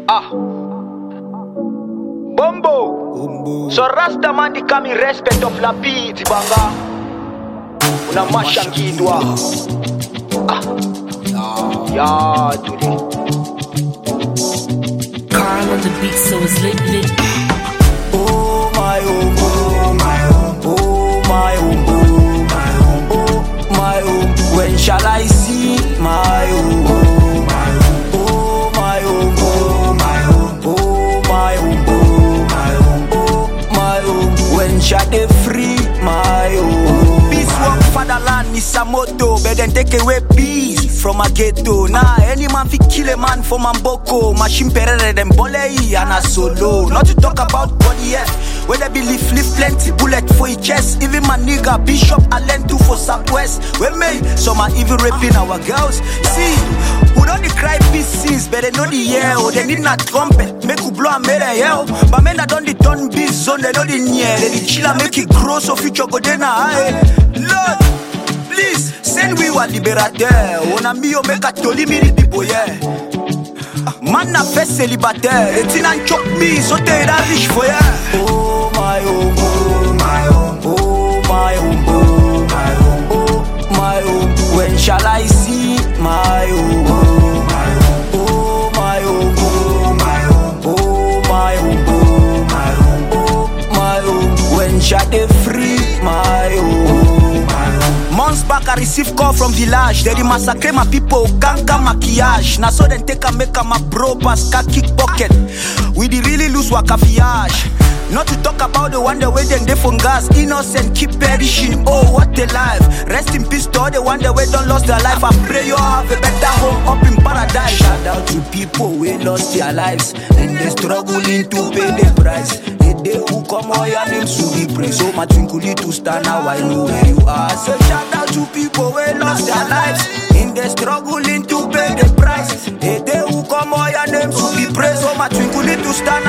Bombo. So Rasta man di kami respect of la beat banga. Una mashangidwa. Ya today. Carl on the beat, so it's lit. Oh my home, oh my home, oh my home, oh my home, oh my home. When shall I see my home? Oh my home, oh my home, oh my home, oh my home, oh my home, oh my home. When shall they free my home? Peace walk fatherland is a motto, but then take away peace from a ghetto. Nah, any man fi kill a man for Mamboko. Machine perere dem bolei and a solo. Not to talk about body F, where they believe live plenty bullet for his chest. Even my nigga Bishop Allen too for Southwest. We made some are even raping our girls. See, who don't they cry peace scenes, but they know the yell. They need not trumpet, make you blow and make a yell. But men that don't the turn biz zone, they know the near. They the chill and make it grow so future go then high. Lord, please send we were liberateur. On a mis au make a toli miri people, yeah. Man na fait célibataire. Et tin and chop me, so they da rich for ya. Oh my home, oh my home, oh my home, oh my home, oh my home. When shall I see my home? Oh my home, oh my home, oh my home, oh my home, oh my home, oh my home. When shall they free my home? Months back I receive call from village. They massacre my people, ganga maquillage. Now so then take a make a my bro pass kick bucket. We the really lose waka fiage. Not to talk about the one that way then they from gas. Innocent keep perishing, oh what a life. Rest in peace to all the one that way don't lost their life. I pray you have a better home up in paradise. Shout out to people who lost their lives and they struggling to pay the price. They who come on your names to be praised. So my twinkle to stand now, I know where you are. So shout out to people who lost their lives in the struggling to pay the price. They who come on your names to be praised. So my twinkle to stand now.